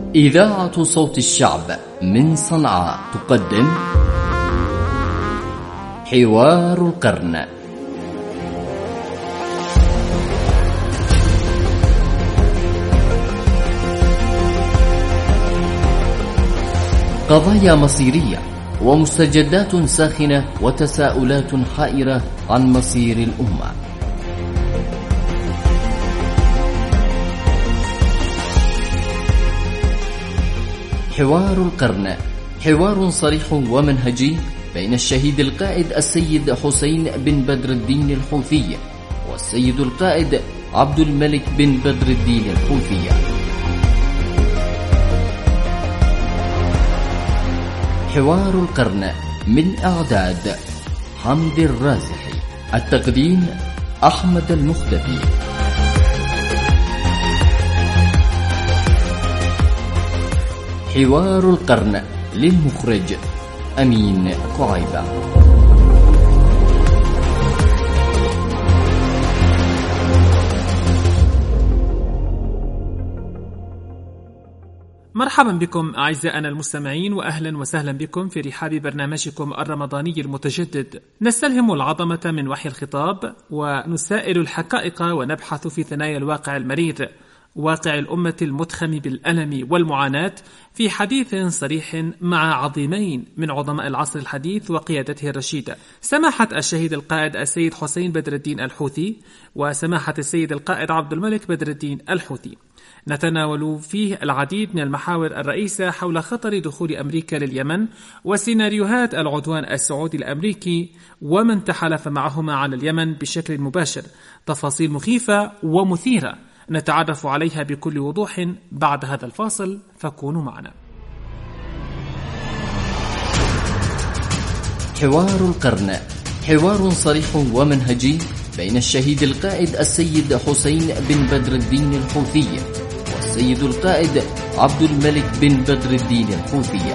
إذاعة صوت الشعب من صنعاء تقدم حوار القرن. قضايا مصيرية ومستجدات ساخنة وتساؤلات حائرة عن مصير الأمة. حوار القرن، حوار صريح ومنهجي بين الشهيد القائد السيد حسين بن بدر الدين الحوثي والسيد القائد عبد الملك بن بدر الدين الحوثي. حوار القرن من إعداد حمد الرازحي، التقديم أحمد المختفي. حوار القرن للمخرج أمين قعيبة. مرحبا بكم أعزائنا المستمعين، وأهلا وسهلا بكم في رحاب برنامجكم الرمضاني المتجدد. نستلهم العظمة من وحي الخطاب ونسائل الحقائق ونبحث في ثنايا الواقع المرير، واقع الأمة المتخم بالألم والمعاناة، في حديث صريح مع عظيمين من عظماء العصر الحديث وقيادته الرشيدة، سماحة الشهيد القائد السيد حسين بدر الدين الحوثي وسماحة السيد القائد عبد الملك بدر الدين الحوثي. نتناول فيه العديد من المحاور الرئيسة حول خطر دخول أمريكا لليمن وسيناريوهات العدوان السعودي الأمريكي ومن تحالف معهما على اليمن بشكل مباشر، تفاصيل مخيفة ومثيرة نتعرف عليها بكل وضوح بعد هذا الفاصل، فكونوا معنا. حوار القرن، حوار صريح ومنهجي بين الشهيد القائد السيد حسين بن بدر الدين الحوثي والسيد القائد عبد الملك بن بدر الدين الحوثي.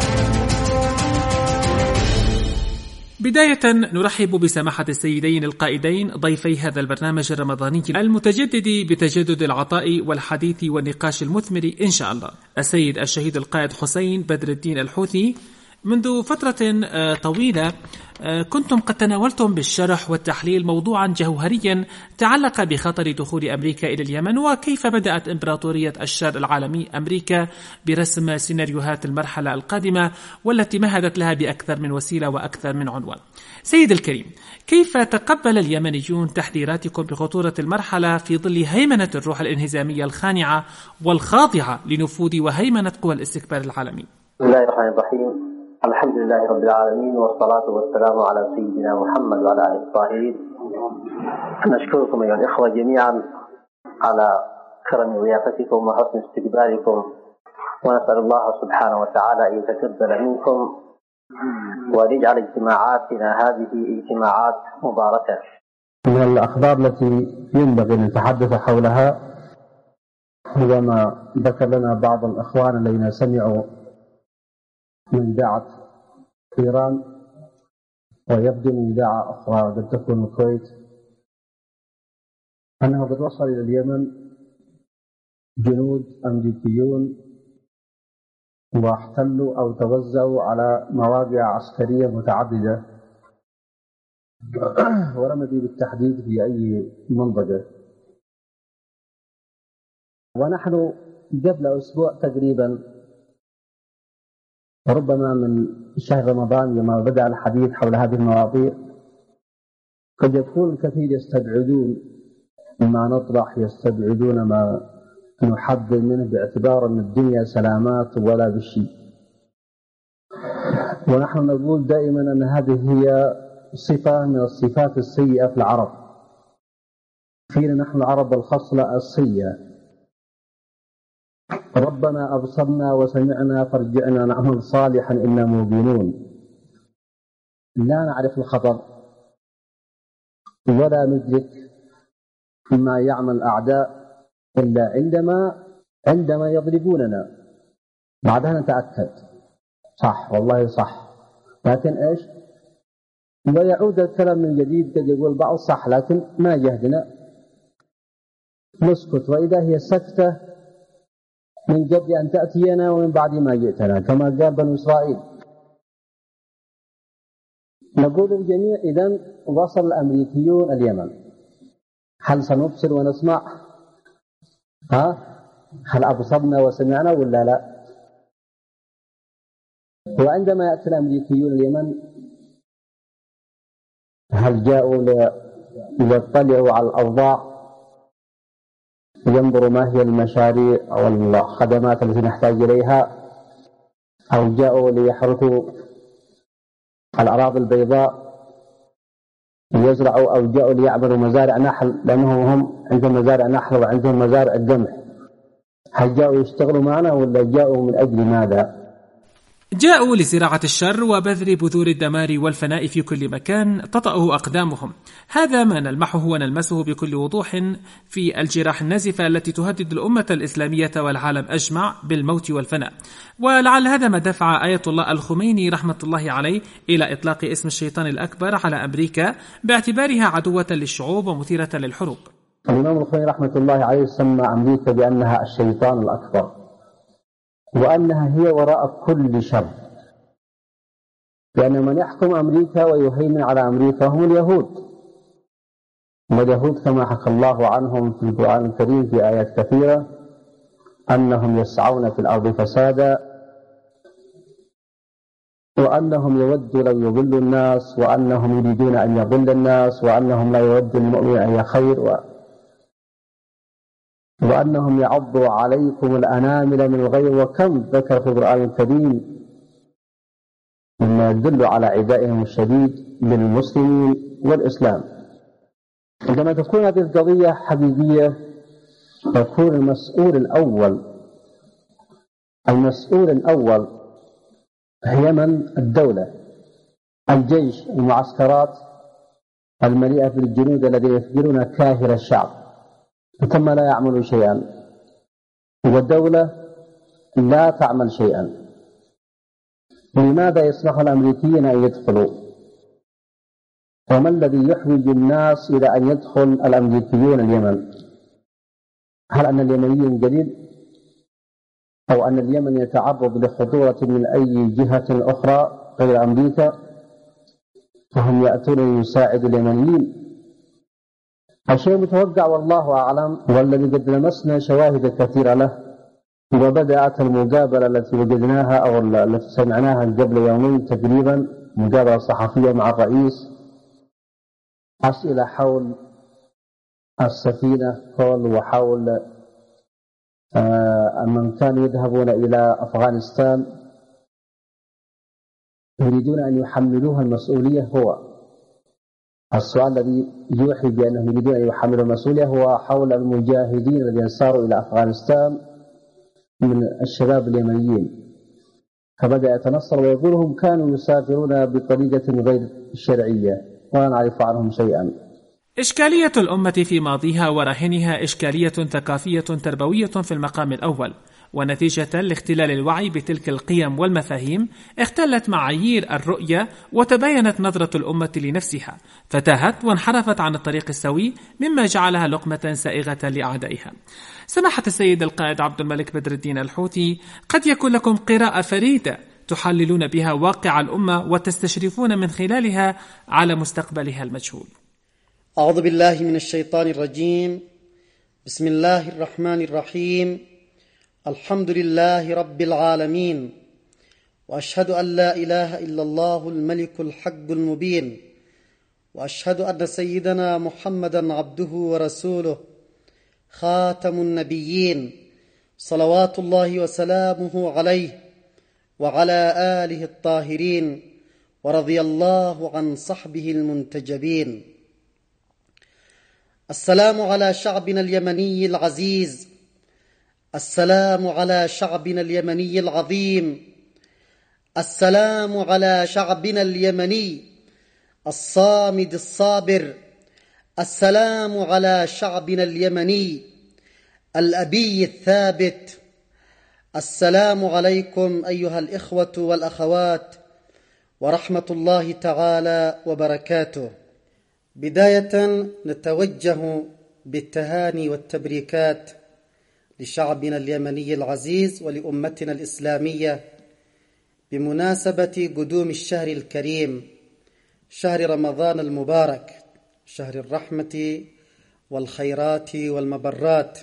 بداية نرحب بسماحة السيدين القائدين ضيفي هذا البرنامج الرمضاني المتجدد بتجدد العطاء والحديث والنقاش المثمر إن شاء الله، السيد الشهيد القائد حسين بدر الدين الحوثي. منذ فترة طويلة كنتم قد تناولتم بالشرح والتحليل موضوعا جوهريا تعلق بخطر دخول أمريكا إلى اليمن، وكيف بدأت إمبراطورية الشر العالمي أمريكا برسم سيناريوهات المرحلة القادمة والتي مهدت لها بأكثر من وسيلة وأكثر من عنوان. سيد الكريم، كيف تقبل اليمنيون تحذيراتكم بخطورة المرحلة في ظل هيمنة الروح الانهزامية الخانعة والخاضعة لنفوذ وهيمنة قوى الاستكبار العالمي؟ بسم الله الرحمن الرحيم. الحمد لله رب العالمين، والصلاة والسلام على سيدنا محمد وعلى آله الطاهرين. نشكركم أيها الإخوة جميعا على كرم ضيافتكم وحسن استقبالكم، ونسأل الله سبحانه وتعالى أن يتقبل منكم وأن يجعل اجتماعاتنا هذه اجتماعات مباركة. من الأخبار التي ينبغي أن نتحدث حولها هو ما ذكر لنا بعض الأخوان الذين سمعوا من دعت إيران، ويبدو من دعا أخرى قد تكون الكويت، أنه قد وصل إلى اليمن جنود أمريكيون واحتلوا أو توزعوا على مواقع عسكرية متعددة، ولم ندري بالتحديد في أي منطقة. ونحن قبل أسبوع تقريبا، ربما من شهر رمضان لما بدأ الحديث حول هذه المواضيع، قد يكون الكثير يستبعدون ما نطرح، يستبعدون ما نحذر منه باعتبار أن الدنيا سلامات ولا بشيء. ونحن نقول دائما أن هذه هي صفة من الصفات السيئة في العرب، فينا نحن العرب الخصلة السيئة: ربنا أبصرنا وسمعنا فارجعنا نعمل صالحا إنا موقنون. لا نعرف الخطر ولا ندرك ما يعمل الأعداء إلا عندما يضربوننا، بعدها نتأكد صح والله صح، لكن إيش؟ ويعود الكلام من جديد، قد يقول بعض صح لكن ما جهدنا، نسكت. وإذا هي سكتة من قبل أن تأتينا ومن بعد ما جئتنا، كما قال بنو إسرائيل. نقول للجميع إذن وصل الأمريكيون اليمن، هل سنبصر ونسمع؟ هل أبصرنا وسمعنا ولا لا؟ وعندما يأتي الأمريكيون اليمن هل جاءوا ليطلعوا على الأوضاع، ينظروا ما هي المشاريع أو الخدمات التي نحتاج إليها، أو جاءوا ليحرثوا الأراضي البيضاء ليزرعوا، أو جاءوا ليعملوا مزارع نحل، لأنهم هم عندهم مزارع نحل وعندهم مزارع القمح؟ هل جاءوا يشتغلوا معنا ولا جاءوا من أجل ماذا؟ جاءوا لزراعة الشر وبذر بذور الدمار والفناء في كل مكان تطأه أقدامهم. هذا ما نلمحه ونلمسه بكل وضوح في الجراح النازفة التي تهدد الأمة الإسلامية والعالم أجمع بالموت والفناء. ولعل هذا ما دفع آية الله الخميني رحمة الله عليه إلى إطلاق اسم الشيطان الأكبر على أمريكا باعتبارها عدوة للشعوب ومثيرة للحروب. الإمام الخميني رحمة الله عليه سمى أمريكا بأنها الشيطان الأكبر، وأنها هي وراء كل شر، لأن من يحكم أمريكا ويهيمن على أمريكا هم اليهود. واليهود كما حكى الله عنهم في القرآن الكريم في آيات كثيرة أنهم يسعون في الأرض فسادا، وأنهم يودوا لو يضلوا الناس، وأنهم يريدون أن يضل الناس، وأنهم لا يود المؤمن أن يخير، وأنهم يعضوا عليكم الأنامل من الغيظ. وكم ذكر في القرآن الكريم مما يدل على عدائهم الشديد للمسلمين والإسلام. عندما تكون هذه القضية حقيقية يكون المسؤول الأول هي من؟ الدولة، الجيش، المعسكرات المليئة بالجنود الذين يفجرون كاهل الشعب ثم لا يعملوا شيئا، والدولة لا تعمل شيئا. لماذا يسمح الأمريكيين أن يدخلوا؟ وما الذي يحوج الناس إلى أن يدخل الأمريكيون اليمن؟ هل أن اليمنيين قليل؟ أو أن اليمن يتعرض لخطورة من أي جهة أخرى غير أمريكا فهم يأتون يساعدوا اليمنيين؟ الشيء متوقع والله أعلم، والذي قد لمسنا شواهد كثيرة له. وبدأت المقابلة التي وجدناها أو التي سمعناها قبل يومين تقريبا، مقابلة صحفية مع الرئيس، أسئلة حول السفينة وحول من كانوا يذهبون إلى أفغانستان يريدون أن يحملوها المسؤولية. هو السؤال الذي يوحي بأنهم يريدون أن يحملوا المسؤولية هو حول المجاهدين الذين ساروا إلى أفغانستان من الشباب اليمنيين، فبدأ يتنصر ويقولهم كانوا يسافرون بطريقة غير شرعية ولا نعرف عنهم شيئا. إشكالية الأمة في ماضيها ورهنها إشكالية ثقافية تربوية في المقام الأول، ونتيجة لاختلال الوعي بتلك القيم والمفاهيم اختلت معايير الرؤية وتباينت نظرة الأمة لنفسها، فتاهت وانحرفت عن الطريق السوي، مما جعلها لقمة سائغة لأعدائها. سماحة السيد القائد عبد الملك بدر الدين الحوثي، قد يكون لكم قراءة فريدة تحللون بها واقع الأمة وتستشرفون من خلالها على مستقبلها المجهول. أعوذ بالله من الشيطان الرجيم. بسم الله الرحمن الرحيم. الحمد لله رب العالمين، وأشهد أن لا إله إلا الله الملك الحق المبين، وأشهد أن سيدنا محمدا عبده ورسوله خاتم النبيين، صلوات الله وسلامه عليه وعلى آله الطاهرين، ورضي الله عن صحبه المنتجبين. السلام على شعبنا اليمني العزيز، السلام على شعبنا اليمني العظيم، السلام على شعبنا اليمني الصامد الصابر، السلام على شعبنا اليمني الأبي الثابت. السلام عليكم أيها الإخوة والأخوات ورحمة الله تعالى وبركاته. بداية نتوجه بالتهاني والتبريكات لشعبنا اليمني العزيز ولأمتنا الإسلامية بمناسبة قدوم الشهر الكريم، شهر رمضان المبارك، شهر الرحمة والخيرات والمبرات.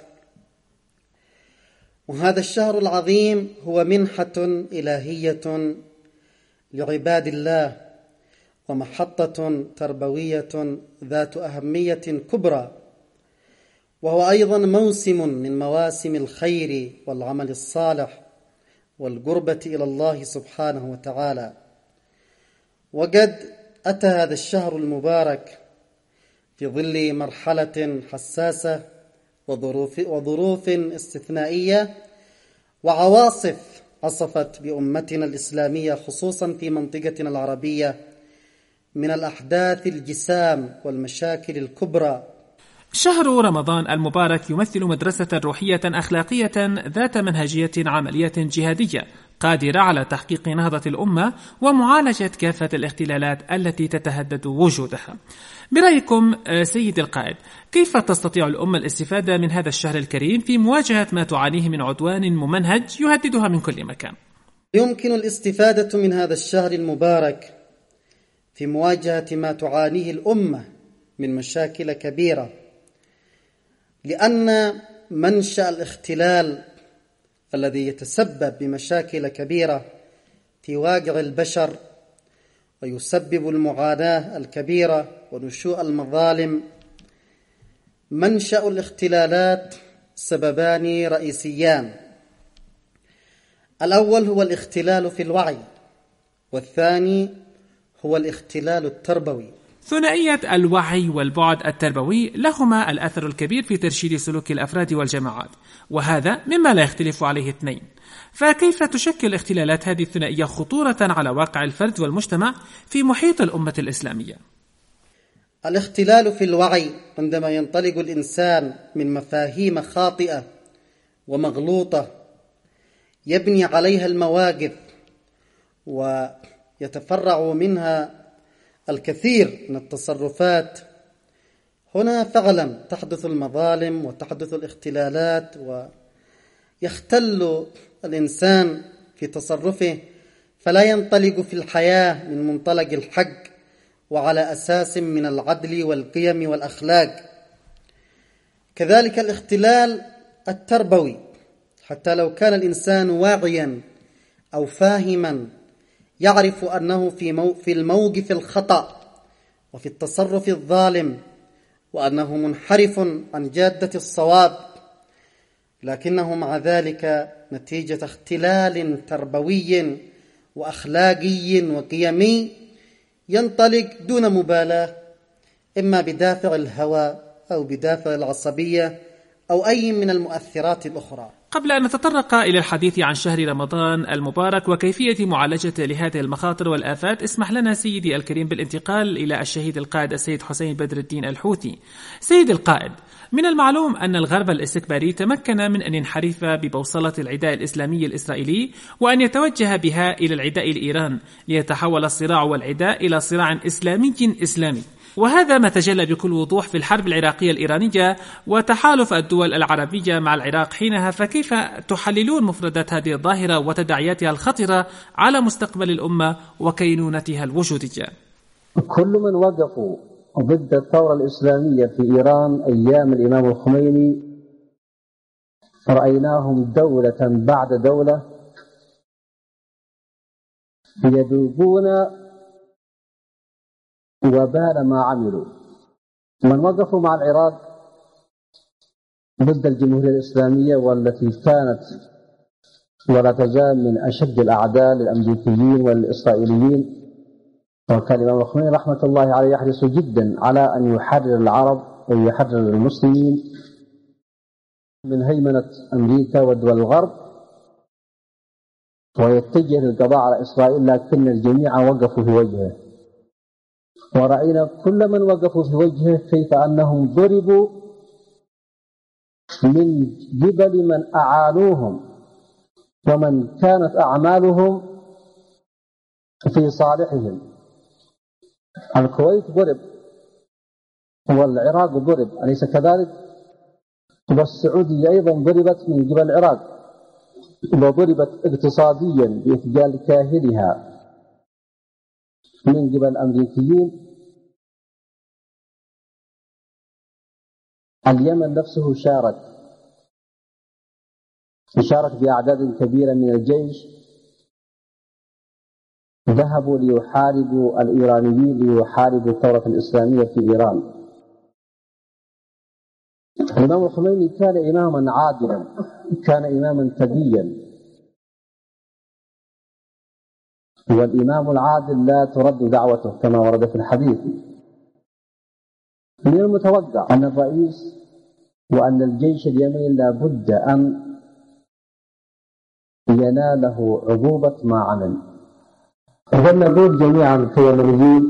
وهذا الشهر العظيم هو منحة إلهية لعباد الله ومحطة تربوية ذات أهمية كبرى، وهو أيضا موسم من مواسم الخير والعمل الصالح والقربة إلى الله سبحانه وتعالى. وقد أتى هذا الشهر المبارك في ظل مرحلة حساسة وظروف استثنائية وعواصف عصفت بأمتنا الإسلامية خصوصا في منطقتنا العربية من الأحداث الجسام والمشاكل الكبرى. شهر رمضان المبارك يمثل مدرسة روحية أخلاقية ذات منهجية عملية جهادية قادرة على تحقيق نهضة الأمة ومعالجة كافة الاختلالات التي تتهدد وجودها. برأيكم سيد القائد، كيف تستطيع الأمة الاستفادة من هذا الشهر الكريم في مواجهة ما تعانيه من عدوان ممنهج يهددها من كل مكان؟ يمكن الاستفادة من هذا الشهر المبارك في مواجهة ما تعانيه الأمة من مشاكل كبيرة، لأن منشأ الاختلال الذي يتسبب بمشاكل كبيرة في واقع البشر ويسبب المعاناة الكبيرة ونشوء المظالم، منشأ الاختلالات سببان رئيسيان: الأول هو الاختلال في الوعي، والثاني هو الاختلال التربوي. ثنائية الوعي والبعد التربوي لهما الأثر الكبير في ترشيد سلوك الأفراد والجماعات، وهذا مما لا يختلف عليه اثنين. فكيف تشكل اختلالات هذه الثنائية خطورة على واقع الفرد والمجتمع في محيط الأمة الإسلامية؟ الاختلال في الوعي عندما ينطلق الإنسان من مفاهيم خاطئة ومغلوطة يبني عليها المواقف ويتفرع منها الكثير من التصرفات، هنا فعلا تحدث المظالم وتحدث الاختلالات، ويختل الإنسان في تصرفه فلا ينطلق في الحياة من منطلق الحق وعلى أساس من العدل والقيم والأخلاق. كذلك الاختلال التربوي، حتى لو كان الإنسان واعيا أو فاهما يعرف أنه في الموقف الخطأ وفي التصرف الظالم وأنه منحرف عن جادة الصواب، لكنه مع ذلك نتيجة اختلال تربوي وأخلاقي وقيمي ينطلق دون مبالاة، إما بدافع الهوى أو بدافع العصبية أو أي من المؤثرات الأخرى. قبل أن نتطرق إلى الحديث عن شهر رمضان المبارك وكيفية معالجة لهذه المخاطر والآفات، اسمح لنا سيدي الكريم بالانتقال إلى الشهيد القائد السيد حسين بدر الدين الحوثي. سيد القائد، من المعلوم أن الغرب الاستكباري تمكن من أن ينحرف ببوصلة العداء الإسلامي الإسرائيلي وأن يتوجه بها إلى العداء لإيران، ليتحول الصراع والعداء إلى صراع إسلامي، وهذا ما تجلى بكل وضوح في الحرب العراقية الإيرانية وتحالف الدول العربية مع العراق حينها. فكيف تحللون مفردات هذه الظاهرة وتداعياتها الخطرة على مستقبل الأمة وكينونتها الوجودية؟ كل من وقفوا ضد الثورة الإسلامية في إيران أيام الإمام الخميني رأيناهم دولة بعد دولة يذوقون وبال ما عملوا. من وقفوا مع العراق ضد الجمهورية الإسلامية والتي كانت ولا تزال من أشد الأعداء للأمريكيين والإسرائيليين، وكان الإمام الخميني رحمة الله عليه يحرص جدا على أن يحرر العرب ويحرر المسلمين من هيمنة أمريكا ودول الغرب ويتجه للقضاء على إسرائيل، لكن الجميع وقفوا في وجهه. ورأينا كل من وقفوا في وجهه كيف أنهم ضربوا من قبل من أعانوهم ومن كانت أعمالهم في صالحهم. الكويت ضرب والعراق ضرب، أليس كذلك؟ والسعودية أيضا ضربت من قبل العراق، وضربت اقتصاديا بإثقال كاهلها من قبل الأمريكيين. اليمن نفسه شارك بأعداد كبيرة من الجيش، ذهبوا ليحاربوا الإيرانيين، ليحاربوا الثورة الإسلامية في إيران. الإمام الخميني كان إماما عادلا، كان إماما تقيا، والإمام العادل لا ترد دعوته كما ورد في الحديث. من المتوقع أن الرئيس وأن الجيش اليمني لا بد أن يناله عقوبة ما عمل. إذن نقول جميعا كيمنيين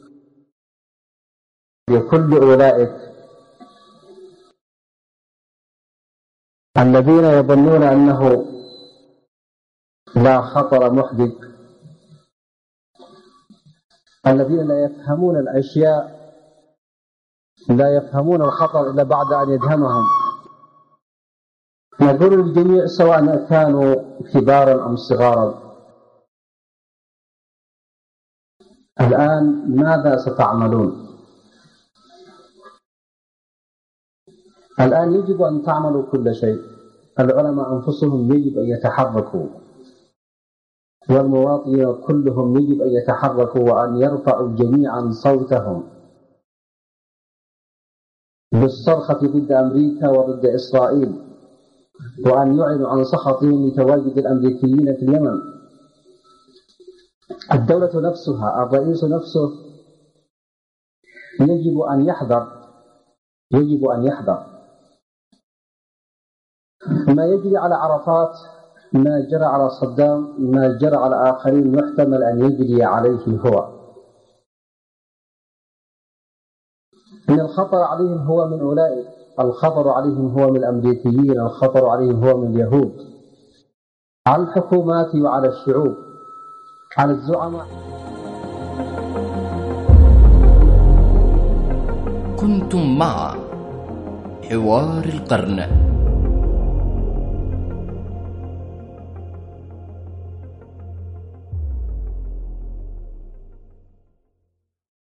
لكل أولئك الذين يظنون أنه لا خطر محدث، الذين لا يفهمون الأشياء، لا يفهمون الخطر إلا بعد أن يدهمهم، نقول للجميع سواء كانوا كبارا أم صغارا: الآن ماذا ستعملون؟ الآن يجب أن تعملوا كل شيء. العلماء أنفسهم يجب أن يتحركوا، والمواطنين كلهم يجب أن يتحركوا وأن يرفعوا جميعا صوتهم بالصرخة ضد أمريكا وضد إسرائيل، وأن يعلنوا عن سخطهم لتواجد الأمريكيين في اليمن. الدولة نفسها، الرئيس نفسه يجب أن يحذر ما يجري على عرفات، ما جرى على صدام، ما جرى على آخرين، يحتمل أن يجري عليه هو. إن الخطر عليهم هو من أولئك، الخطر عليهم هو من الأمريكيين، الخطر عليهم هو من اليهود، على الحكومات وعلى الشعوب، على الزعماء. كنتم مع حوار القرن.